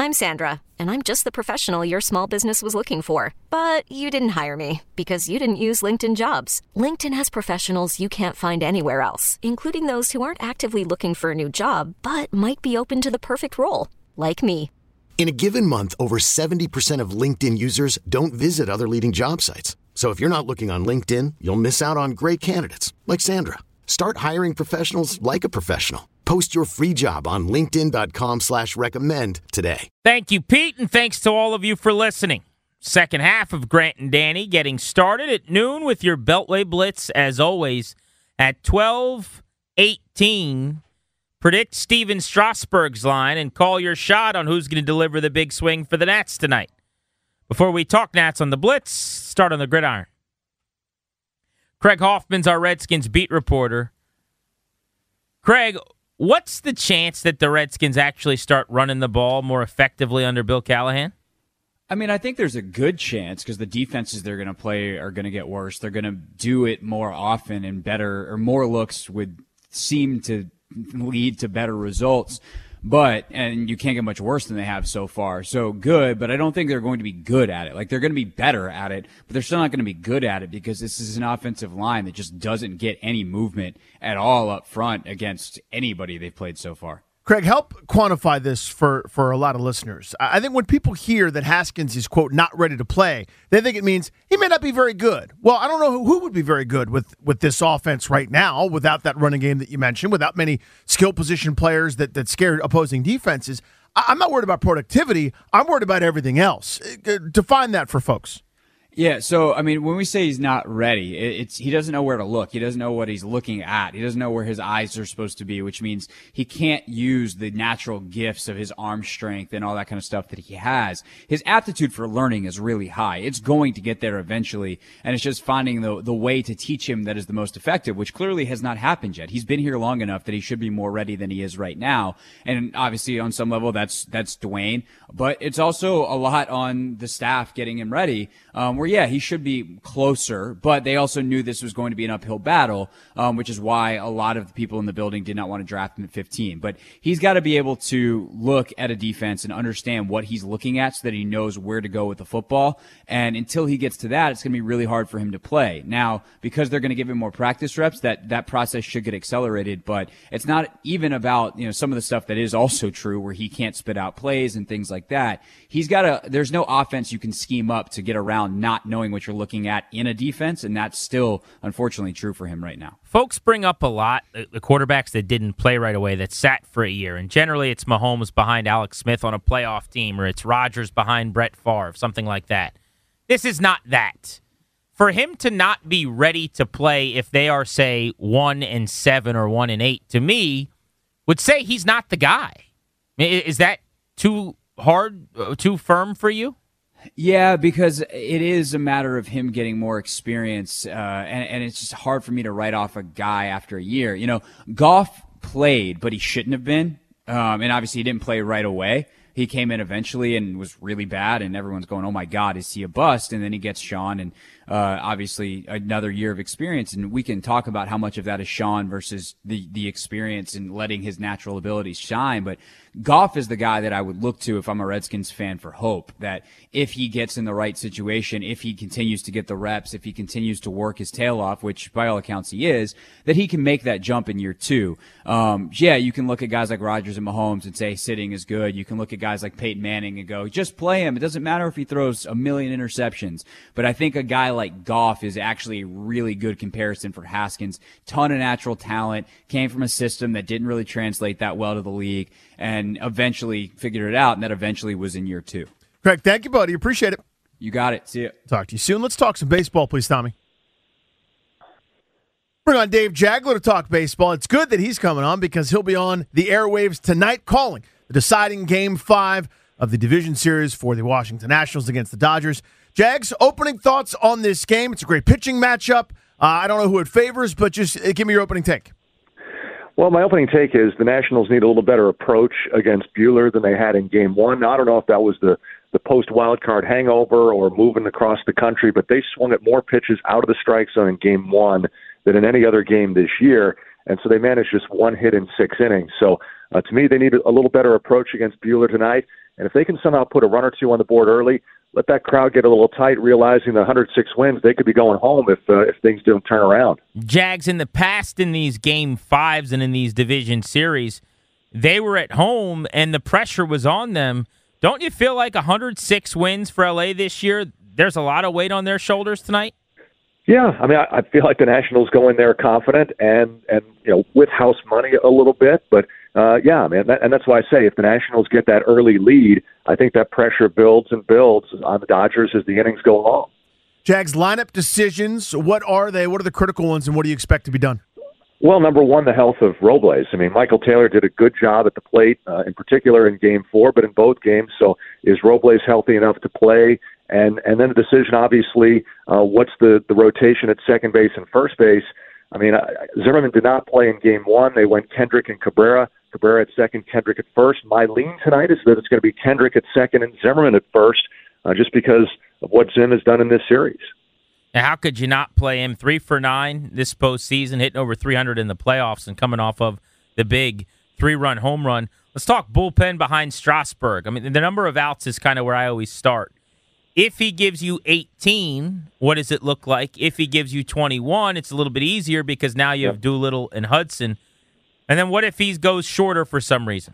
I'm Sandra, and I'm just the professional your small business was looking for. But you didn't hire me because you didn't use LinkedIn Jobs. LinkedIn has professionals you can't find anywhere else, including those who aren't actively looking for a new job, but might be open to the perfect role, like me. In a given month, over 70% of LinkedIn users don't visit other leading job sites. So if you're not looking on LinkedIn, you'll miss out on great candidates like Sandra. Start hiring professionals like a professional. Post your free job on linkedin.com/recommend today. Thank you, Pete, and thanks to all of you for listening. Second half of Grant and Danny getting started at noon with your Beltway Blitz, as always, at 12:18. Predict Steven Strasburg's line and call your shot on who's going to deliver the big swing for the Nats tonight. Before we talk Nats on the Blitz, start on the gridiron. Craig Hoffman's our Redskins beat reporter. Craig, what's the chance that the Redskins actually start running the ball more effectively under Bill Callahan? I mean, I think there's a good chance because the defenses they're going to play are going to get worse. They're going to do it more often and better, or more looks would seem to lead to better results. And you can't get much worse than they have so far. So good, but I don't think they're going to be good at it. Like, they're going to be better at it, but they're still not going to be good at it because this is an offensive line that just doesn't get any movement at all up front against anybody they've played so far. Craig, help quantify this for a lot of listeners. I think when people hear that Haskins is, quote, not ready to play, they think it means he may not be very good. Well, I don't know who would be very good with this offense right now without that running game that you mentioned, without many skill position players that scare opposing defenses. I'm not worried about productivity. I'm worried about everything else. Define that for folks. Yeah, so, I mean, when we say he's not ready, he doesn't know where to look. He doesn't know what he's looking at. He doesn't know where his eyes are supposed to be, which means he can't use the natural gifts of his arm strength and all that kind of stuff that he has. His aptitude for learning is really high. It's going to get there eventually, and it's just finding the way to teach him that is the most effective, which clearly has not happened yet. He's been here long enough that he should be more ready than he is right now, and obviously on some level that's Dwayne, but it's also a lot on the staff getting him ready, where he should be closer, but they also knew this was going to be an uphill battle, which is why a lot of the people in the building did not want to draft him at 15. But he's got to be able to look at a defense and understand what he's looking at so that he knows where to go with the football. And until he gets to that, it's going to be really hard for him to play. Now, because they're going to give him more practice reps, that process should get accelerated, but it's not even about, some of the stuff that is also true where he can't spit out plays and things like that. There's no offense you can scheme up to get around not knowing what you're looking at in a defense, and that's still, unfortunately, true for him right now. Folks bring up a lot the quarterbacks that didn't play right away, that sat for a year, and generally it's Mahomes behind Alex Smith on a playoff team, or it's Rodgers behind Brett Favre, something like that. This is not that. For him to not be ready to play if they are, say, 1-7 or 1-8, to me, would say he's not the guy. Is that too hard, too firm for you? Yeah, because it is a matter of him getting more experience, and it's just hard for me to write off a guy after a year. Goff played, but he shouldn't have been, and obviously he didn't play right away. He came in eventually and was really bad, and everyone's going, oh, my God, is he a bust? And then he gets Sean, and obviously another year of experience. And we can talk about how much of that is Sean versus the experience and letting his natural abilities shine. But Goff is the guy that I would look to if I'm a Redskins fan for hope, that if he gets in the right situation, if he continues to get the reps, if he continues to work his tail off, which by all accounts he is, that he can make that jump in year two. You can look at guys like Rodgers and Mahomes and say sitting is good. You can look at guys like Peyton Manning and go, just play him. It doesn't matter if he throws a million interceptions. But I think a guy like Goff is actually a really good comparison for Haskins. Ton of natural talent, came from a system that didn't really translate that well to the league, and eventually figured it out, and that eventually was in year two. Craig, thank you, buddy. Appreciate it. You got it. See you. Talk to you soon. Let's talk some baseball, please, Tommy. Bring on Dave Jagler to talk baseball. It's good that he's coming on because he'll be on the airwaves tonight calling the deciding Game 5 of the division series for the Washington Nationals against the Dodgers. Jags, opening thoughts on this game. It's a great pitching matchup. I don't know who it favors, but just give me your opening take. Well, my opening take is the Nationals need a little better approach against Buehler than they had in Game 1. Now, I don't know if that was the post-wild card hangover or moving across the country, but they swung at more pitches out of the strike zone in Game 1 than in any other game this year, and so they managed just one hit in 6 innings. So to me, they need a little better approach against Buehler tonight, And if they can somehow put a run or two on the board early, let that crowd get a little tight, realizing the 106 wins, they could be going home if things don't turn around. Jags, in the past in these Game 5s and in these division series, they were at home and the pressure was on them. Don't you feel like 106 wins for LA this year, there's a lot of weight on their shoulders tonight? Yeah, I mean, I feel like the Nationals go in there confident and with house money a little bit, but yeah, man, and that's why I say if the Nationals get that early lead, I think that pressure builds and builds on the Dodgers as the innings go along. Jags lineup decisions, what are they? What are the critical ones, and what do you expect to be done? Well, number one, the health of Robles. I mean, Michael Taylor did a good job at the plate, in particular in Game 4, but in both games. So is Robles healthy enough to play? And then the decision, obviously, what's the rotation at second base and first base? I mean, Zimmerman did not play in Game 1. They went Kendrick and Cabrera. Cabrera at second, Kendrick at first. My lean tonight is that it's going to be Kendrick at second and Zimmerman at first, just because of what Zim has done in this series. Now, how could you not play him? 3 for 9 this postseason, hitting over 300 in the playoffs and coming off of the big 3-run home run. Let's talk bullpen behind Strasburg. I mean, the number of outs is kind of where I always start. If he gives you 18, what does it look like? If he gives you 21, it's a little bit easier because now you have Doolittle and Hudson. And then what if he goes shorter for some reason?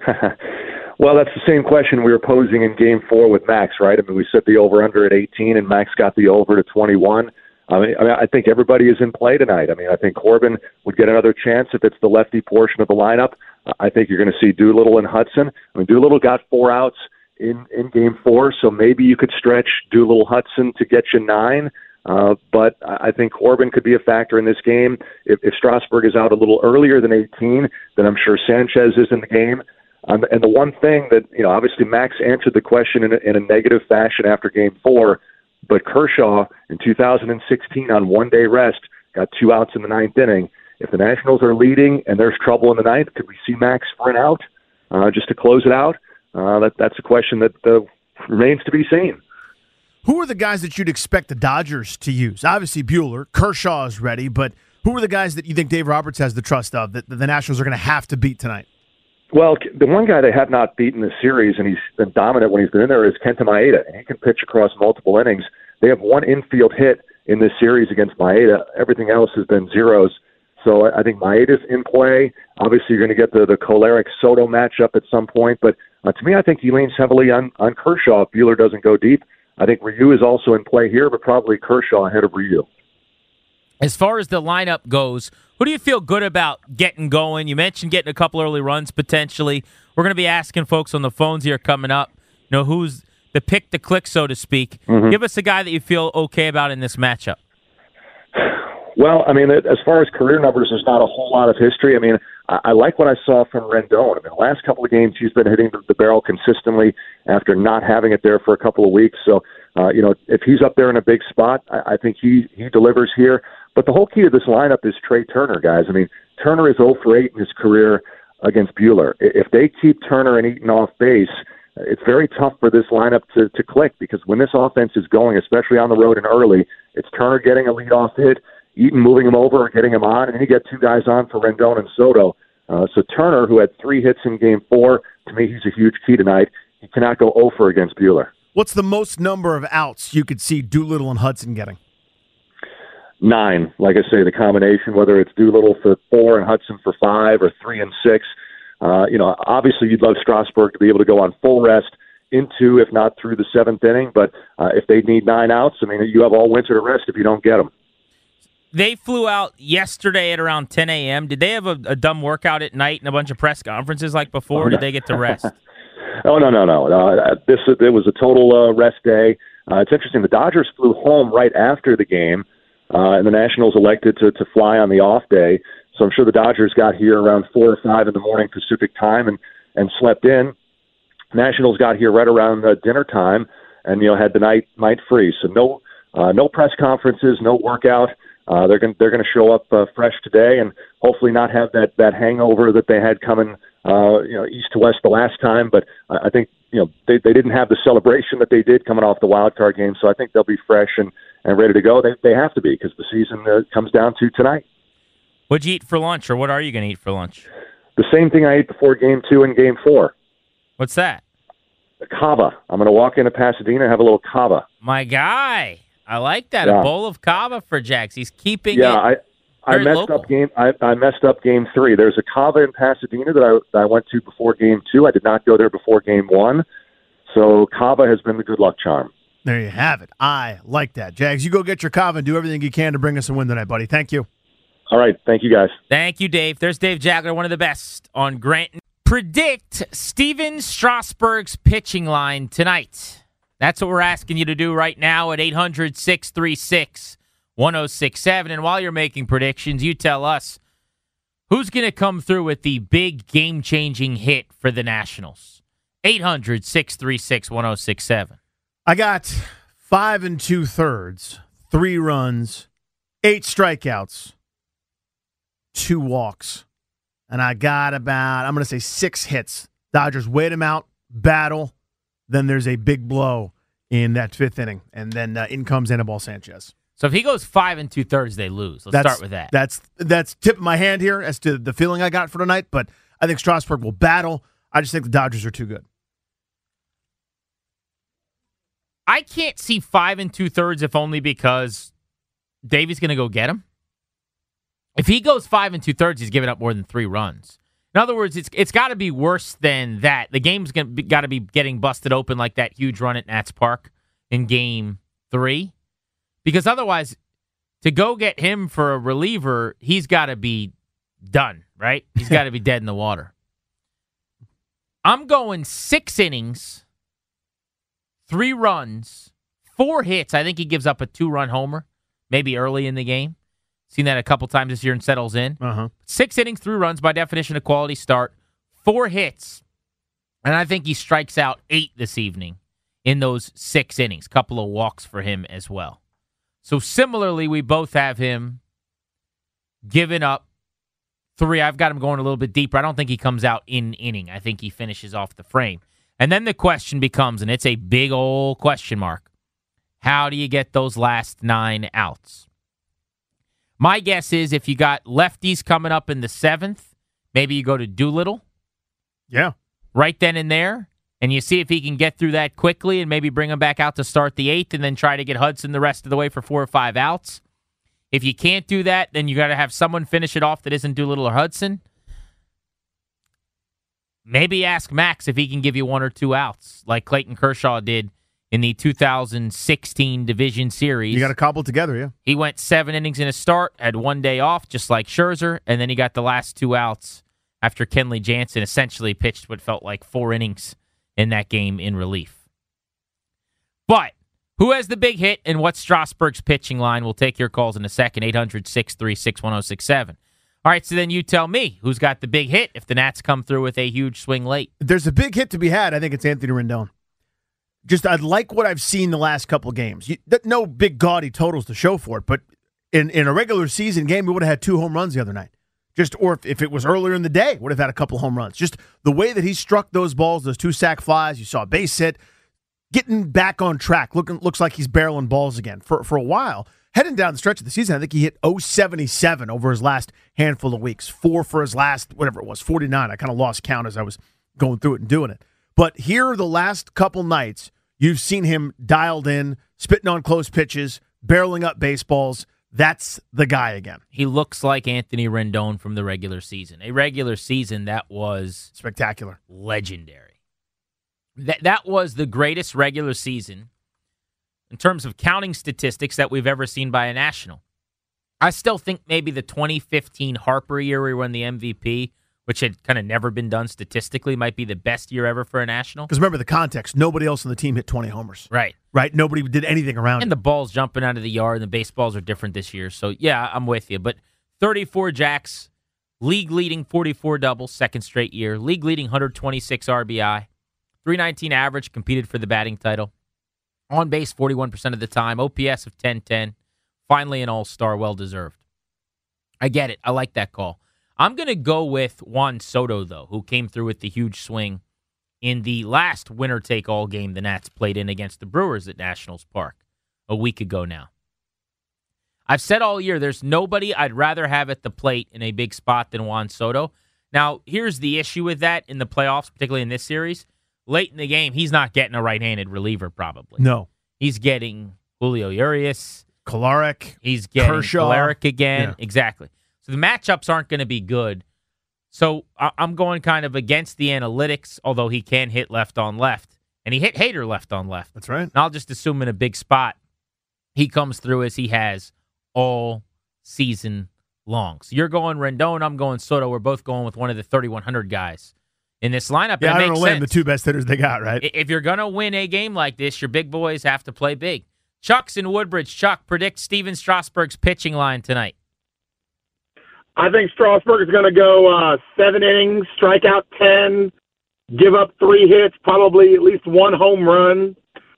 Well, that's the same question we were posing in Game 4 with Max, right? I mean, we set the over-under at 18, and Max got the over to 21. I think everybody is in play tonight. I mean, I think Corbin would get another chance if it's the lefty portion of the lineup. I think you're going to see Doolittle and Hudson. I mean, Doolittle got 4 outs in Game 4, so maybe you could stretch Doolittle Hudson to get you 9. But I think Corbin could be a factor in this game. If Strasburg is out a little earlier than 18, then I'm sure Sanchez is in the game. And the one thing that, obviously Max answered the question in a negative fashion after Game 4, but Kershaw in 2016 on one-day rest got 2 outs in the 9th inning. If the Nationals are leading and there's trouble in the 9th, could we see Max for an out just to close it out? That's a question that remains to be seen. Who are the guys that you'd expect the Dodgers to use? Obviously Buehler, Kershaw is ready, but who are the guys that you think Dave Roberts has the trust of that the Nationals are going to have to beat tonight? Well, the one guy they have not beaten this series, and he's been dominant when he's been in there, is Kenta Maeda. And he can pitch across multiple innings. They have 1 infield hit in this series against Maeda. Everything else has been zeros. So I think Maeda's in play. Obviously, you're going to get the Kolarek-Soto matchup at some point. But to me, I think he leans heavily on Kershaw if Buehler doesn't go deep. I think Ryu is also in play here, but probably Kershaw ahead of Ryu. As far as the lineup goes, who do you feel good about getting going? You mentioned getting a couple early runs potentially. We're going to be asking folks on the phones here coming up, who's the pick to click, so to speak. Mm-hmm. Give us a guy that you feel okay about in this matchup. Well, I mean, as far as career numbers, there's not a whole lot of history. I mean, I like what I saw from Rendon. I mean, the last couple of games, he's been hitting the barrel consistently after not having it there for a couple of weeks. So, if he's up there in a big spot, I think he delivers here. But the whole key to this lineup is Trey Turner, guys. I mean, Turner is 0 for 8 in his career against Buehler. If they keep Turner and Eaton off base, it's very tough for this lineup to click, because when this offense is going, especially on the road and early, it's Turner getting a leadoff hit, Eaton moving him over or getting him on, and then you get 2 guys on for Rendon and Soto. So Turner, who had 3 hits in Game 4, to me, he's a huge key tonight. He cannot go 0 for against Buehler. What's the most number of outs you could see Doolittle and Hudson getting? 9. Like I say, the combination, whether it's Doolittle for 4 and Hudson for 5 or 3 and 6. Obviously you'd love Strasburg to be able to go on full rest into, if not through the 7th inning. But if they need 9 outs, I mean, you have all winter to rest if you don't get them. They flew out yesterday at around 10 a.m. Did they have a dumb workout at night and a bunch of press conferences like before, or did they get to rest? No. It was a total rest day. It's interesting. The Dodgers flew home right after the game, and the Nationals elected to fly on the off day. So I'm sure the Dodgers got here around 4 or 5 in the morning Pacific time and slept in. Nationals got here right around dinner time and had the night free. So no press conferences, no workout. They're going to show up fresh today and hopefully not have that hangover that they had coming east to west the last time. But I think they didn't have the celebration that they did coming off the wild card game. So I think they'll be fresh and ready to go. They have to be, because the season comes down to tonight. What'd you eat for lunch, or what are you going to eat for lunch? The same thing I ate before Game 2 and Game 4. What's that? Cava. I'm going to walk into Pasadena and have a little cava. My guy. I like that. Yeah. A bowl of cava for Jax. He's keeping it I very messed local. up game. I messed up game 3. There's a cava in Pasadena that I went to before game 2. I did not go there before game 1. So cava has been the good luck charm. There you have it. I like that. Jags, you go get your cava and do everything you can to bring us a win tonight, buddy. Thank you. All right. Thank you, guys. Thank you, Dave. There's Dave Jagler, one of the best on Grant. Predict Steven Strasburg's pitching line tonight. That's what we're asking you to do right now at 800-636-1067. And while you're making predictions, you tell us who's going to come through with the big game-changing hit for the Nationals. 800-636-1067. I got 5 2/3, 3 runs, 8 strikeouts, 2 walks. And I got about, I'm going to say 6 hits. Dodgers wait him out, battle. Then there's a big blow in that 5th inning. And then in comes Anibal Sanchez. So if he goes 5 2/3, they lose. Let's start with that. That's tip of my hand here as to the feeling I got for tonight. But I think Strasburg will battle. I just think the Dodgers are too good. I can't see 5 2/3 if only because Davey's going to go get him. If he goes 5 2/3, he's giving up more than 3 runs. In other words, it's got to be worse than that. The game's got to be getting busted open like that huge run at Nats Park in Game 3. Because otherwise, to go get him for a reliever, he's got to be done, right? He's got to be dead in the water. I'm going 6 innings, 3 runs, 4 hits. I think he gives up a 2-run homer, maybe early in the game. Seen that a couple times this year and settles in. 6 innings, 3 runs, by definition, a quality start. 4 hits. And I think he strikes out 8 this evening in those 6 innings. Couple of walks for him as well. So similarly, we both have him giving up 3. I've got him going a little bit deeper. I don't think he comes out in inning. I think he finishes off the frame. And then the question becomes, and it's a big old question mark, how do you get those last 9 outs? My guess is if you got lefties coming up in the 7th, maybe you go to Doolittle. Yeah. Right then and there. And you see if he can get through that quickly and maybe bring him back out to start the 8th and then try to get Hudson the rest of the way for 4 or 5 outs. If you can't do that, then you got to have someone finish it off that isn't Doolittle or Hudson. Maybe ask Max if he can give you 1 or 2 outs like Clayton Kershaw did in the 2016 Division Series. You got to cobble together, yeah. He went 7 innings in a start, had 1 day off, just like Scherzer, and then he got the last 2 outs after Kenley Jansen essentially pitched what felt like 4 innings in that game in relief. But who has the big hit and what's Strasburg's pitching line? We'll take your calls in a second, 800-636-1067. All right, so then you tell me who's got the big hit if the Nats come through with a huge swing late. There's a big hit to be had. I think it's Anthony Rendon. I like what I've seen the last couple of games. No big gaudy totals to show for it, but in a regular season game, we would have had 2 home runs the other night. Or if it was earlier in the day, would have had a couple home runs. Just the way that he struck those balls, those 2 sac flies, you saw a base hit, getting back on track. Looks like he's barreling balls again for a while. Heading down the stretch of the season, I think he hit 077 over his last handful of weeks. 4 for his last, whatever it was, 49. I kind of lost count as I was going through it and doing it. But here, the last couple nights, you've seen him dialed in, spitting on close pitches, barreling up baseballs. That's the guy again. He looks like Anthony Rendon from the regular season. A regular season that was spectacular, legendary. That was the greatest regular season in terms of counting statistics that we've ever seen by a National. I still think maybe the 2015 Harper year where he won the MVP, which had kind of never been done statistically, might be the best year ever for a National. Because remember the context, nobody else on the team hit 20 homers. Right. Nobody did anything around and it. The ball's jumping out of the yard, and the baseballs are different this year. So, yeah, I'm with you. But 34 jacks, league-leading 44 doubles, second straight year, league-leading 126 RBI, 319 average, competed for the batting title, on base 41% of the time, OPS of 1010, finally an all-star, well-deserved. I get it. I like that call. I'm going to go with Juan Soto, though, who came through with the huge swing in the last winner-take-all game the Nats played in against the Brewers at Nationals Park a week ago now. I've said all year there's nobody I'd rather have at the plate in a big spot than Juan Soto. Now, here's the issue with that in the playoffs, particularly in this series. late in the game, he's not getting a right-handed reliever probably. No. He's getting Julio Urias. Kolarek. He's getting Kershaw. Kolarek again. Yeah. Exactly. So the matchups aren't going to be good. So I'm going kind of against the analytics, although he can hit left on left. And he hit Hader left on left. That's right. And I'll just assume in a big spot, he comes through as he has all season long. So you're going Rendon, I'm going Soto. We're both going with one of the 3,100 guys in this lineup. Yeah, and I it don't makes know sense. the two best hitters they got, right? If you're going to win a game like this, your big boys have to play big. Chuck's in Woodbridge. Chuck, predict Steven Strasburg's pitching line tonight. I think Strasburg is going to go 7 innings, strike out 10, give up 3 hits, probably at least 1 home run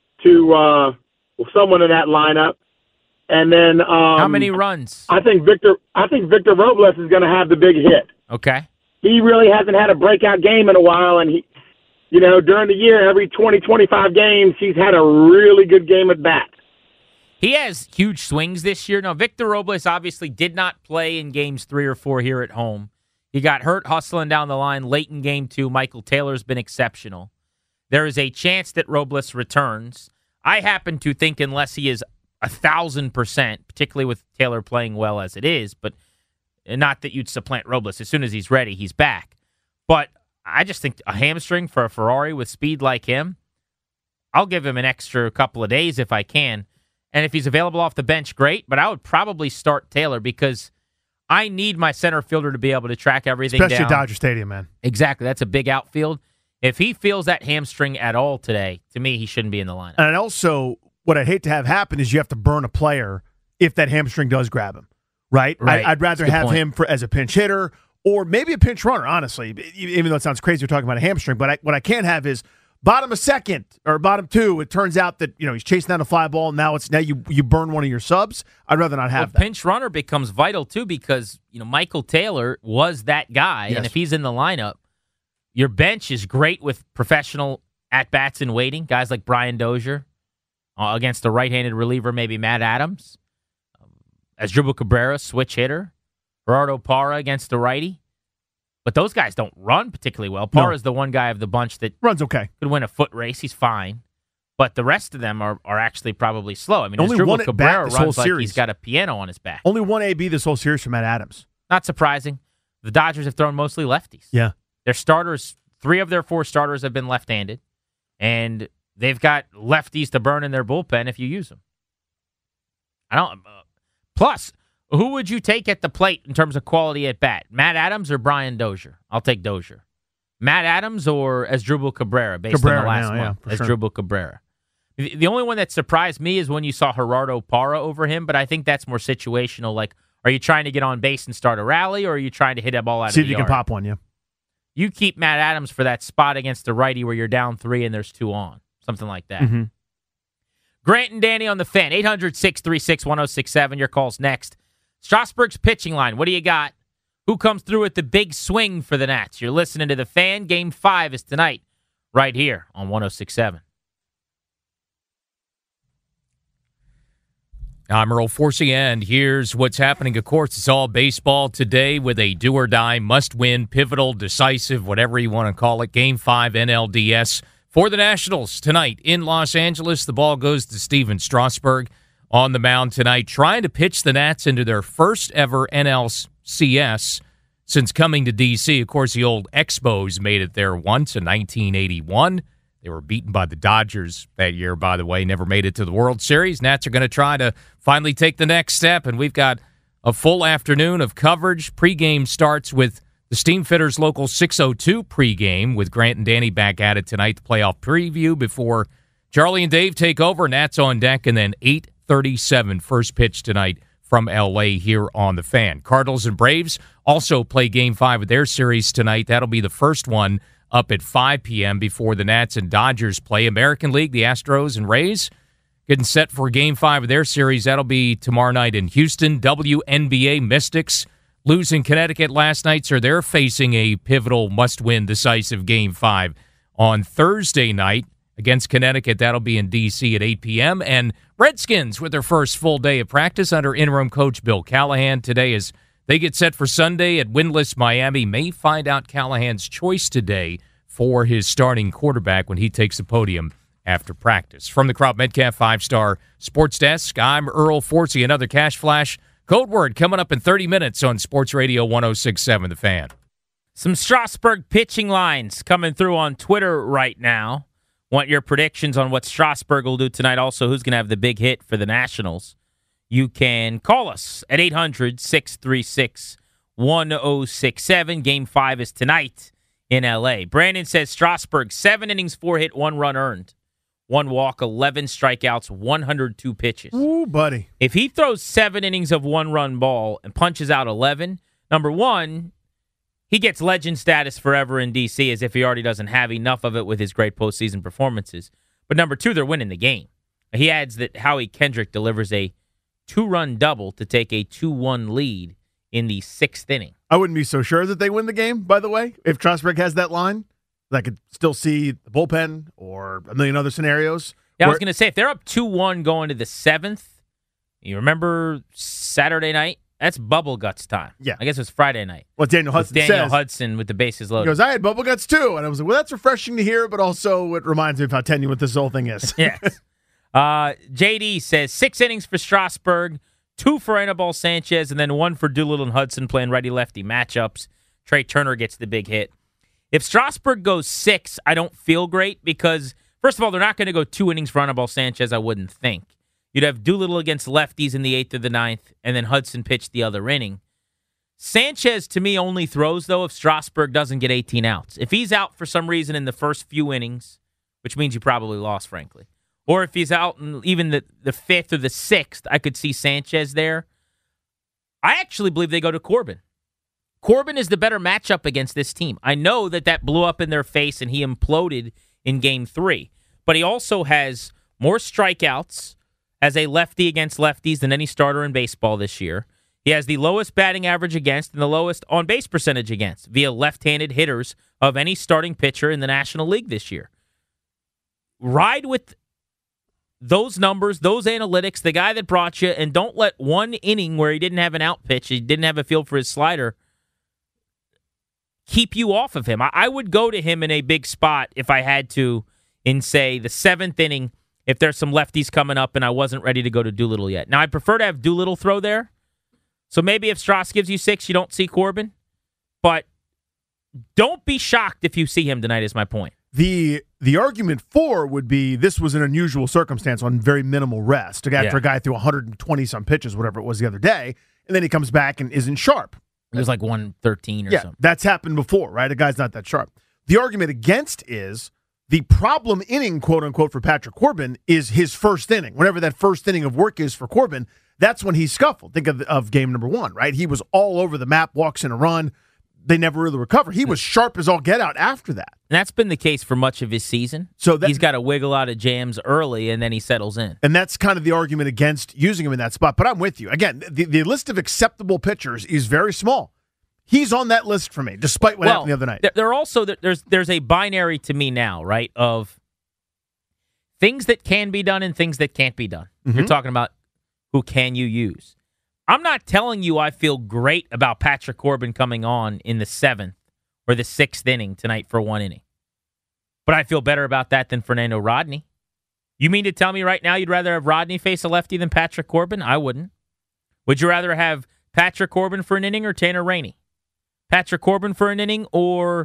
to someone in that lineup. And then how many runs? I think Victor Robles is going to have the big hit. Okay. He really hasn't had a breakout game in a while, and he, during the year, every 20, 25 games, he's had a really good game at bat. He has huge swings this year. Now, Victor Robles obviously did not play in games 3 or 4 here at home. He got hurt hustling down the line late in game 2. Michael Taylor's been exceptional. There is a chance that Robles returns. I happen to think unless he is 1,000%, particularly with Taylor playing well as it is, but not that you'd supplant Robles. As soon as he's ready, he's back. But I just think a hamstring for a Ferrari with speed like him, I'll give him an extra couple of days if I can. And if he's available off the bench, great. But I would probably start Taylor because I need my center fielder to be able to track everything down. Especially at Dodger Stadium, man. Exactly. That's a big outfield. If he feels that hamstring at all today, to me, he shouldn't be in the lineup. And also, what I'd hate to have happen is you have to burn a player if that hamstring does grab him, right? I'd rather have him as a pinch hitter or maybe a pinch runner, honestly, even though it sounds crazy we're talking about a hamstring. But what I can't have is bottom of second or bottom 2. It turns out that he's chasing down a fly ball. Now you burn one of your subs. I'd rather not have that. Pinch runner becomes vital too because Michael Taylor was that guy, yes. And if he's in the lineup, your bench is great with professional at bats in waiting. Guys like Brian Dozier against a right-handed reliever, maybe Matt Adams, Asdrubal Cabrera, switch hitter, Gerardo Parra against the righty. But those guys don't run particularly well. Parra's the one guy of the bunch that runs okay. Could win a foot race. He's fine. But the rest of them are actually probably slow. I mean, only one Cabrera this whole runs like series. He's got a piano on his back. Only one AB this whole series for Matt Adams. Not surprising. The Dodgers have thrown mostly lefties. Yeah. Their starters, 3 of their 4 starters have been left-handed, and they've got lefties to burn in their bullpen if you use them. Plus, who would you take at the plate in terms of quality at bat? Matt Adams or Brian Dozier? I'll take Dozier. Matt Adams or Asdrubal Cabrera based on the last month? Asdrubal Cabrera. The only one that surprised me is when you saw Gerardo Parra over him, but I think that's more situational. Like, are you trying to get on base and start a rally, or are you trying to hit a ball out of the yard? See if you can pop one, yeah. You keep Matt Adams for that spot against the righty where you're down 3 and there's 2 on. Something like that. Mm-hmm. Grant and Danny on the Fan. 800-636-1067. Your call's next. Strasburg's pitching line. What do you got? Who comes through with the big swing for the Nats? You're listening to the Fan. Game 5 is tonight right here on 1067. I'm Earl Forsey, and here's what's happening. Of course, it's all baseball today with a do-or-die, must-win, pivotal, decisive, whatever you want to call it, Game 5 NLDS for the Nationals tonight in Los Angeles. The ball goes to Steven Strasburg on the mound tonight, trying to pitch the Nats into their first-ever NLCS since coming to D.C. Of course, the old Expos made it there once in 1981. They were beaten by the Dodgers that year, by the way, never made it to the World Series. Nats are going to try to finally take the next step, and we've got a full afternoon of coverage. Pregame starts with the Steamfitters Local 602 pregame with Grant and Danny back at it tonight, the playoff preview before Charlie and Dave take over. Nats on deck, and then 8:37 first pitch tonight from L.A. here on the Fan. Cardinals and Braves also play Game 5 of their series tonight. That'll be the first one up at 5 p.m. before the Nats and Dodgers play. American League, the Astros and Rays getting set for Game 5 of their series. That'll be tomorrow night in Houston. WNBA Mystics losing Connecticut last night, so they're facing a pivotal, must-win, decisive Game 5 on Thursday night against Connecticut. That'll be in D.C. at 8 p.m. And Redskins with their first full day of practice under interim coach Bill Callahan today as they get set for Sunday at winless Miami. May find out Callahan's choice today for his starting quarterback when he takes the podium after practice. From the Crop Metcalf 5-Star Sports Desk, I'm Earl Forsey. Another Cash Flash Code Word coming up in 30 minutes on Sports Radio 106.7 The Fan. Some Strasburg pitching lines coming through on Twitter right now. Want your predictions on what Strasburg will do tonight. Also, who's going to have the big hit for the Nationals. You can call us at 800-636-1067. Game 5 is tonight in L.A. Brandon says Strasburg, 7 innings, 4 hit, 1 run earned. 1 walk, 11 strikeouts, 102 pitches. Ooh, buddy. If he throws 7 innings of 1-run ball and punches out 11, number one, he gets legend status forever in D.C. as if he already doesn't have enough of it with his great postseason performances. But number two, they're winning the game. He adds that Howie Kendrick delivers a 2-run double to take a 2-1 lead in the 6th inning. I wouldn't be so sure that they win the game, by the way, if Strasburg has that line. I could still see the bullpen or a million other scenarios. Yeah, I was going to say, if they're up 2-1 going to the 7th, you remember Saturday night? That's bubble guts time. Yeah. I guess it was Friday night. What Daniel Hudson says. Daniel Hudson with the bases loaded. He goes, I had bubble guts too. And I was like, well, that's refreshing to hear, but also it reminds me of how tenuous this whole thing is. Yes. JD says 6 innings for Strasburg, 2 for Anibal Sanchez, and then 1 for Doolittle and Hudson playing righty-lefty matchups. Trey Turner gets the big hit. If Strasburg goes 6, I don't feel great because, first of all, they're not going to go 2 innings for Anibal Sanchez, I wouldn't think. You'd have Doolittle against lefties in the 8th or the 9th, and then Hudson pitched the other inning. Sanchez, to me, only throws, though, if Strasburg doesn't get 18 outs. If he's out for some reason in the first few innings, which means you probably lost, frankly, or if he's out in even the 5th or the 6th, I could see Sanchez there. I actually believe they go to Corbin. Corbin is the better matchup against this team. I know that blew up in their face and he imploded in Game 3, but he also has more strikeouts as a lefty against lefties than any starter in baseball this year. He has the lowest batting average against and the lowest on-base percentage against via left-handed hitters of any starting pitcher in the National League this year. Ride with those numbers, those analytics, the guy that brought you, and don't let one inning where he didn't have an out pitch, he didn't have a feel for his slider, keep you off of him. I would go to him in a big spot if I had to in, say, the 7th inning if there's some lefties coming up and I wasn't ready to go to Doolittle yet. Now, I'd prefer to have Doolittle throw there. So maybe if Strauss gives you 6, you don't see Corbin. But don't be shocked if you see him tonight is my point. The argument for would be this was an unusual circumstance on very minimal rest after a guy threw 120-some pitches, whatever it was the other day, and then he comes back and isn't sharp. It was like 113 or something. That's happened before, right? A guy's not that sharp. The argument against is the problem inning, quote-unquote, for Patrick Corbin is his first inning. Whenever that first inning of work is for Corbin, that's when he scuffled. Think of game number 1, right? He was all over the map, walks in a run. They never really recover. He was sharp as all get out after that. And that's been the case for much of his season. So he's got to wiggle out of jams early, and then he settles in. And that's kind of the argument against using him in that spot. But I'm with you. Again, the list of acceptable pitchers is very small. He's on that list for me, despite what happened the other night. There also there's a binary to me now, right, of things that can be done and things that can't be done. Mm-hmm. You're talking about who can you use. I'm not telling you I feel great about Patrick Corbin coming on in the 7th or the 6th inning tonight for 1 inning. But I feel better about that than Fernando Rodney. You mean to tell me right now you'd rather have Rodney face a lefty than Patrick Corbin? I wouldn't. Would you rather have Patrick Corbin for an inning or Tanner Rainey? Patrick Corbin for an inning or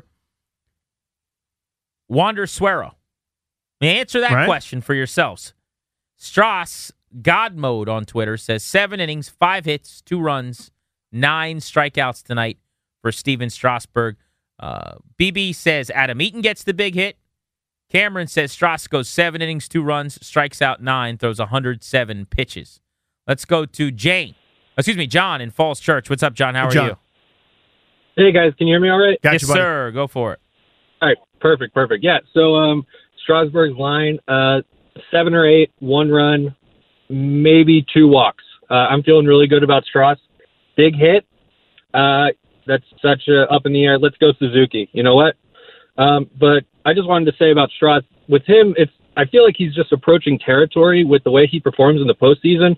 Wander Suero? Answer that question for yourselves. Strauss, God Mode on Twitter, says 7 innings, 5 hits, 2 runs, 9 strikeouts tonight for Steven Strasburg. BB says Adam Eaton gets the big hit. Cameron says Strauss goes 7 innings, 2 runs, strikes out 9, throws 107 pitches. Let's go to John in Falls Church. What's up, John? How are you? Hey, guys. Can you hear me all right? Yes, sir. Go for it. All right. Perfect. Yeah. So Strasburg's line, 7 or 8, 1 run, maybe 2 walks. I'm feeling really good about Strauss. Big hit. That's such a up in the air. Let's go Suzuki. You know what? But I just wanted to say about Strauss. With him, I feel like he's just approaching territory with the way he performs in the postseason.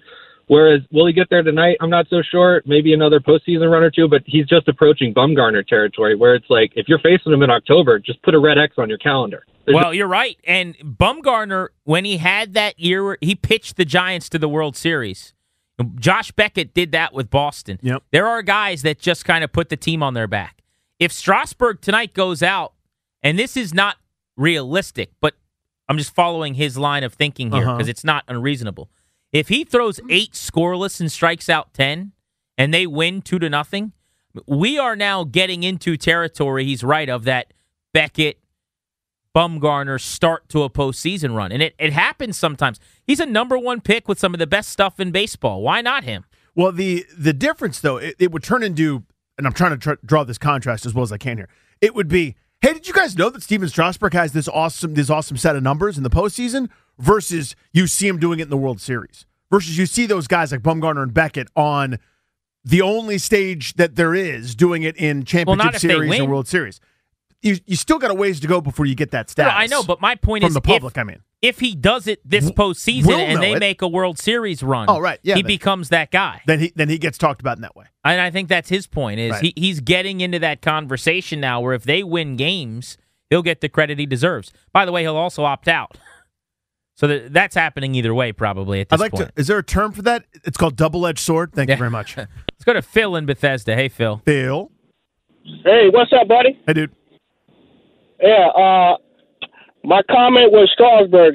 Whereas, will he get there tonight? I'm not so sure. Maybe another postseason run or two, but he's just approaching Bumgarner territory where it's like, if you're facing him in October, just put a red X on your calendar. Well, you're right. And Bumgarner, when he had that year where he pitched the Giants to the World Series, Josh Beckett did that with Boston. Yep. There are guys that just kind of put the team on their back. If Strasburg tonight goes out, and this is not realistic, but I'm just following his line of thinking here because it's not unreasonable. If he throws 8 scoreless and strikes out 10, and they win 2-0, we are now getting into territory, he's right, of that Beckett, Bumgarner start to a postseason run. And it happens sometimes. He's a number 1 pick with some of the best stuff in baseball. Why not him? Well, the difference, though, it would turn into, and I'm trying to draw this contrast as well as I can here, it would be, hey, did you guys know that Steven Strasburg has this awesome set of numbers in the postseason versus you see him doing it in the World Series versus you see those guys like Bumgarner and Beckett on the only stage that there is doing it in championship series and World Series. You still got a ways to go before you get that status. No, I know, but my point is from the public, if he does it this postseason and they make a World Series run, he becomes that guy. Then he gets talked about in that way. And I think that's his point, is he's getting into that conversation now where if they win games, he'll get the credit he deserves. By the way, he'll also opt out. So that's happening either way probably at this point. Is there a term for that? It's called double-edged sword. Thank you very much. Let's go to Phil in Bethesda. Hey, Phil. Phil. Hey, what's up, buddy? Hey, dude. Yeah, my comment was Strasburg,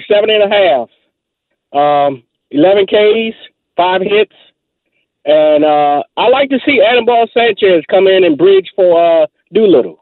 7.5. 11 Ks, 5 hits. And I like to see Anibal Sanchez come in and bridge for Doolittle.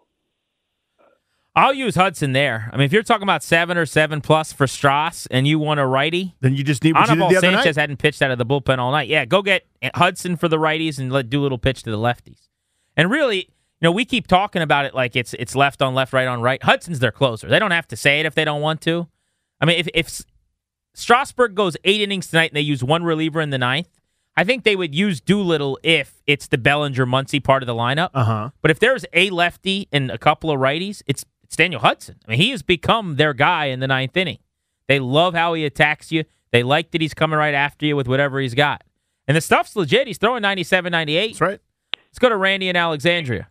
I'll use Hudson there. I mean, if you're talking about 7 or 7+ for Strauss and you want a righty, then you just need what you did the other Sanchez night. hadn't pitched out of the bullpen all night. Yeah, go get Hudson for the righties and let Doolittle pitch to the lefties. And really, we keep talking about it like it's left on left, right on right. Hudson's their closer. They don't have to say it if they don't want to. I mean, if Strasburg goes 8 innings tonight and they use 1 reliever in the 9th, I think they would use Doolittle if it's the Bellinger-Muncy part of the lineup. But if there's a lefty and a couple of righties, it's Daniel Hudson. I mean, he has become their guy in the 9th inning. They love how he attacks you. They like that he's coming right after you with whatever he's got. And the stuff's legit. He's throwing 97, 98. That's right. Let's go to Randy in Alexandria.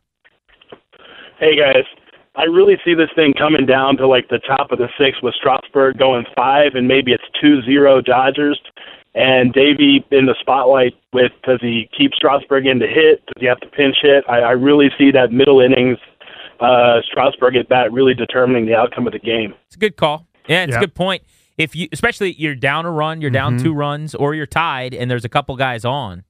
Hey, guys. I really see this thing coming down to like the top of the 6th with Strasburg going 5, and maybe it's 2-0 Dodgers. And Davey in the spotlight does he keep Strasburg in to hit? Does he have to pinch hit? I really see that middle innings Strasburg at bat really determining the outcome of the game. It's a good call. Yeah, it's a good point. If you, especially you're down a run, you're down 2 runs, or you're tied, and there's a couple guys on.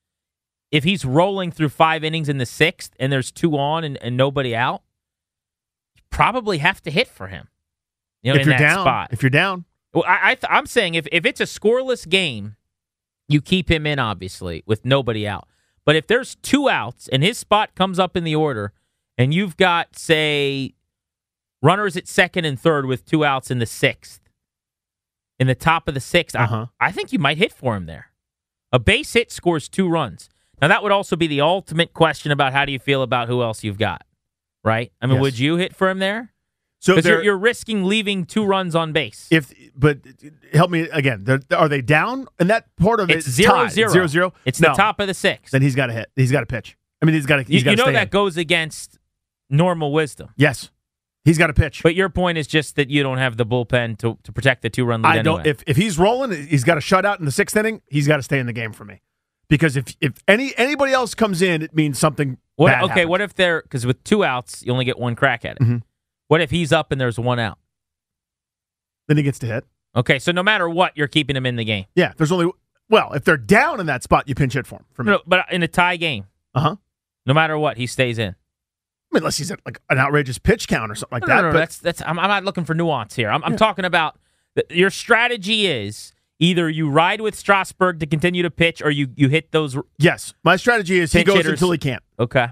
If he's rolling through 5 innings in the 6th, and there's 2 on and nobody out, you probably have to hit for him. If in you're that down, spot. if you're down. Well, I'm saying if it's a scoreless game, you keep him in, obviously, with nobody out. But if there's 2 outs and his spot comes up in the order, and you've got, say, runners at 2nd and 3rd with 2 outs in the 6th, in the top of the 6th, I think you might hit for him there. A base hit scores 2 runs. Now, that would also be the ultimate question about how do you feel about who else you've got, right? I mean, would you hit for him there? So Because you're risking leaving 2 runs on base. But help me again. Are they down? And that part of it's it 0-0. 0-0. It's the top of the 6th. Then he's got to hit. He's got to pitch. I mean, he's got to. You know that goes against normal wisdom. Yes, he's got to pitch. But your point is just that you don't have the bullpen to protect the 2-run lead. I don't. Anyway. If he's rolling, he's got a shutout in the 6th inning. He's got to stay in the game for me. Because if anybody else comes in, it means something bad happens. What if because with 2 outs, you only get 1 crack at it. What if he's up and there's 1 out? Then he gets to hit. Okay, so no matter what, you're keeping him in the game. Yeah, there's only if they're down in that spot, you pinch hit for him. For me. No, but in a tie game, no matter what, he stays in. I mean, unless he's at like an outrageous pitch count or something like that. No, that's. I'm not looking for nuance here. I'm talking about your strategy is either you ride with Strasburg to continue to pitch, or you hit those. Yes, my strategy is he goes hitters until he can't. Okay.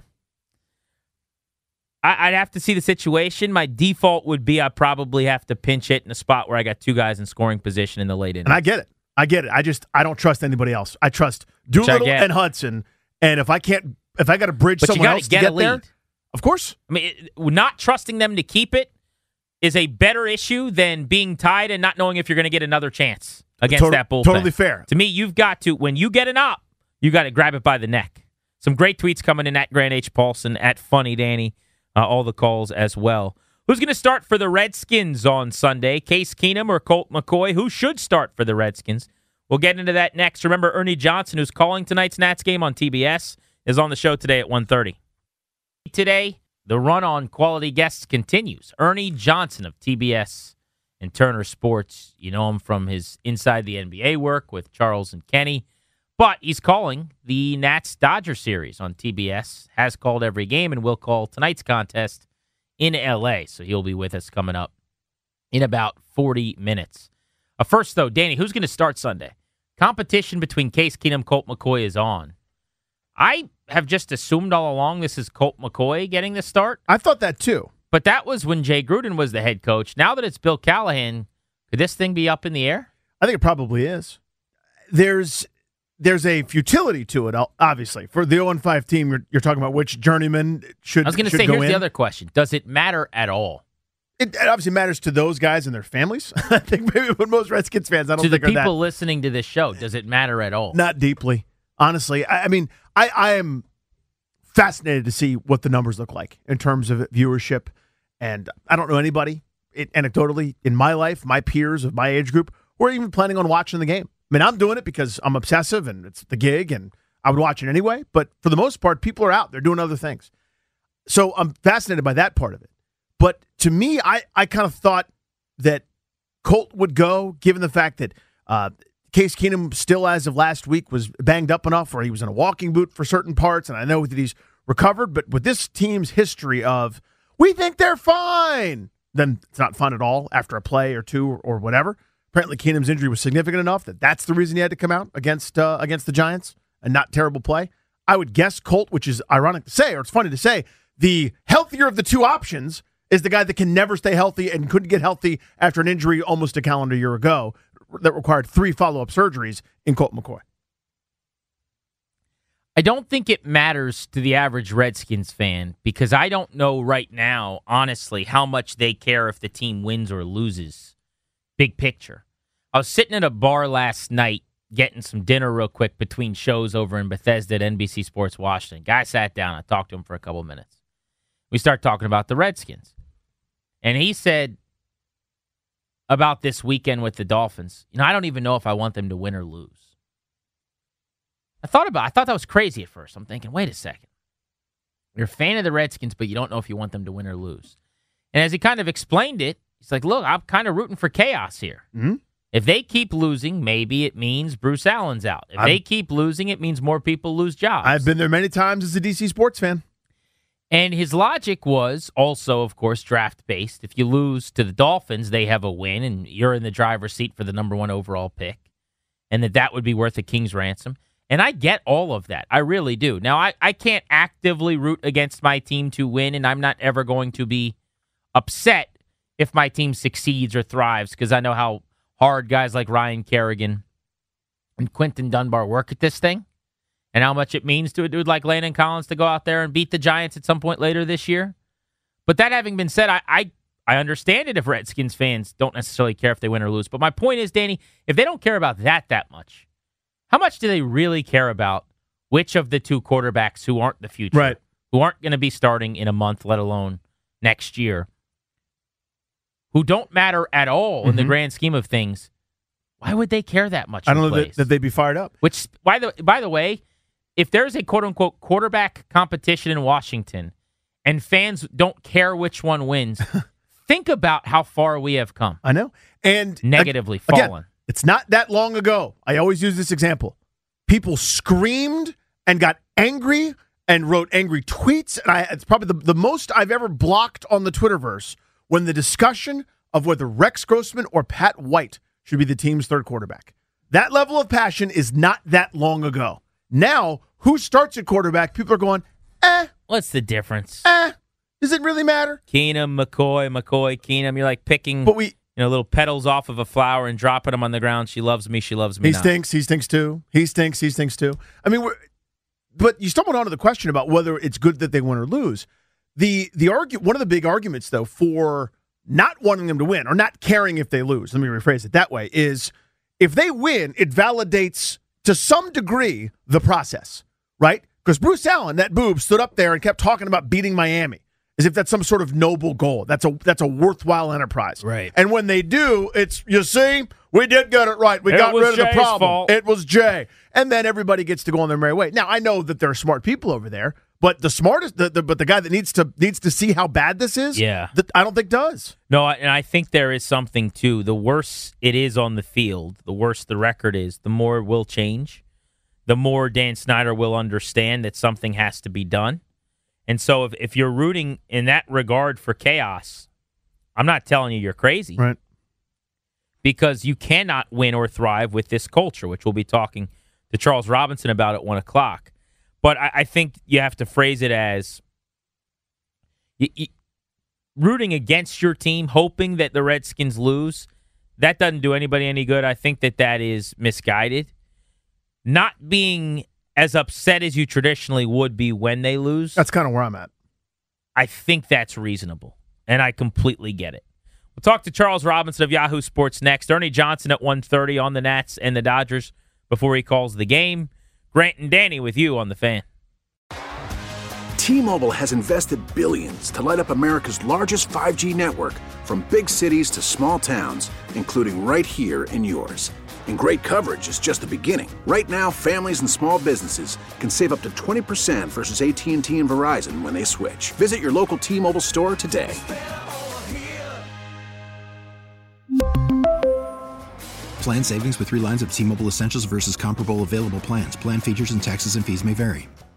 I'd have to see the situation. My default would be I probably have to pinch hit in a spot where I got 2 guys in scoring position in the late innings. And I get it. I don't trust anybody else. I trust Doolittle and Hudson. And if I got to bridge someone else to get there, of course. I mean, not trusting them to keep it is a better issue than being tied and not knowing if you're going to get another chance against that bullpen. Totally fair. To me, you've got to, when you get an op, you got to grab it by the neck. Some great tweets coming in at Grant H. Paulson, at Funny Danny, all the calls as well. Who's going to start for the Redskins on Sunday? Case Keenum or Colt McCoy? Who should start for the Redskins? We'll get into that next. Remember, Ernie Johnson, who's calling tonight's Nats game on TBS, is on the show today at 1:30. Today, the run on quality guests continues. Ernie Johnson of TBS and Turner Sports. You know him from his Inside the NBA work with Charles and Kenny. But he's calling the Nats-Dodger series on TBS, has called every game, and will call tonight's contest in L.A. So he'll be with us coming up in about 40 minutes. First, though, Danny, who's going to start Sunday? Competition between Case Keenum, Colt McCoy is on. I have just assumed all along this is Colt McCoy getting the start. I thought that too. But that was when Jay Gruden was the head coach. Now that it's Bill Callahan, could this thing be up in the air? I think it probably is. There's a futility to it, obviously. For the 0-5 team, you're talking about which journeyman should go in. I was going to say, here's the other question. Does it matter at all? It obviously matters to those guys and their families. I think maybe when most Redskins fans, I don't think are that. To the people listening to this show, does it matter at all? Not deeply. Honestly, I mean, I am fascinated to see what the numbers look like in terms of viewership. And I don't know anybody, anecdotally, in my life, my peers of my age group, who are even planning on watching the game. I mean, I'm doing it because I'm obsessive and it's the gig and I would watch it anyway. But for the most part, people are out. They're doing other things. So I'm fascinated by that part of it. But to me, I kind of thought that Colt would go, given the fact that Case Keenum still, as of last week, was banged up enough where he was in a walking boot for certain parts, and I know that he's recovered. But with this team's history of, we think they're fine, then it's not fun at all after a play or two or whatever. Apparently, Keenum's injury was significant enough that that's the reason he had to come out against the Giants, and not terrible play. I would guess Colt, which is ironic to say, or it's funny to say, the healthier of the two options is the guy that can never stay healthy and couldn't get healthy after an injury almost a calendar year ago that required 3 follow-up surgeries in Colt McCoy. I don't think it matters to the average Redskins fan because I don't know right now, honestly, how much they care if the team wins or loses. Big picture. I was sitting at a bar last night getting some dinner real quick between shows over in Bethesda at NBC Sports Washington. Guy sat down. I talked to him for a couple minutes. We start talking about the Redskins. And he said about this weekend with the Dolphins, I don't even know if I want them to win or lose. I thought that was crazy at first. I'm thinking, wait a second. You're a fan of the Redskins, but you don't know if you want them to win or lose. And as he kind of explained it, he's like, look, I'm kind of rooting for chaos here. Mm-hmm. If they keep losing, maybe it means Bruce Allen's out. If they keep losing, it means more people lose jobs. I've been there many times as a DC sports fan. And his logic was also, of course, draft-based. If you lose to the Dolphins, they have a win, and you're in the driver's seat for the number 1 overall pick, and that would be worth a king's ransom. And I get all of that. I really do. Now, I can't actively root against my team to win, and I'm not ever going to be upset if my team succeeds or thrives because I know how hard guys like Ryan Kerrigan and Quinton Dunbar work at this thing. And how much it means to a dude like Landon Collins to go out there and beat the Giants at some point later this year. But that having been said, I understand it if Redskins fans don't necessarily care if they win or lose. But my point is, Danny, if they don't care about that much, how much do they really care about which of the two quarterbacks who aren't the future, right, who aren't going to be starting in a month, let alone next year, who don't matter at all in the grand scheme of things, why would they care that much? I don't know that they'd be fired up. Which, by the way, if there's a quote-unquote quarterback competition in Washington and fans don't care which one wins, think about how far we have come. I know. And negatively fallen. Again, it's not that long ago. I always use this example. People screamed and got angry and wrote angry tweets. And it's probably the most I've ever blocked on the Twitterverse when the discussion of whether Rex Grossman or Pat White should be the team's third quarterback. That level of passion is not that long ago. Now, who starts at quarterback? People are going, what's the difference? Does it really matter? Keenum, McCoy, Keenum. You're like picking little petals off of a flower and dropping them on the ground. She loves me. She loves me He not. stinks. He stinks too. He stinks. He stinks too. I mean, but you stumbled onto the question about whether it's good that they win or lose. One of the big arguments, though, for not wanting them to win or not caring if they lose, let me rephrase it that way, is if they win, it validates to some degree the process, right? Because Bruce Allen, that boob, stood up there and kept talking about beating Miami as if that's some sort of noble goal. That's a worthwhile enterprise. Right. And when they do, it's, you see, we did get it right. We got rid of the problem. Fault. It was Jay. And then everybody gets to go on their merry way. Now, I know that there are smart people over there, but the smartest, but the guy that needs to see how bad this is, yeah, I don't think does. No, and I think there is something too. The worse it is on the field, the worse the record is, the more it will change. The more Dan Snyder will understand that something has to be done. And so if you're rooting in that regard for chaos, I'm not telling you you're crazy. Right. Because you cannot win or thrive with this culture, which we'll be talking to Charles Robinson about at 1 o'clock. But I think you have to phrase it as rooting against your team, hoping that the Redskins lose, that doesn't do anybody any good. I think that is misguided. Not being as upset as you traditionally would be when they lose. That's kind of where I'm at. I think that's reasonable, and I completely get it. We'll talk to Charles Robinson of Yahoo Sports next. Ernie Johnson at 1:30 on the Nats and the Dodgers before he calls the game. Grant and Danny with you on The Fan. T-Mobile has invested billions to light up America's largest 5G network, from big cities to small towns, including right here in yours. And great coverage is just the beginning. Right now, families and small businesses can save up to 20% versus AT&T and Verizon when they switch. Visit your local T-Mobile store today. Plan savings with 3 lines of T-Mobile Essentials versus comparable available plans. Plan features and taxes and fees may vary.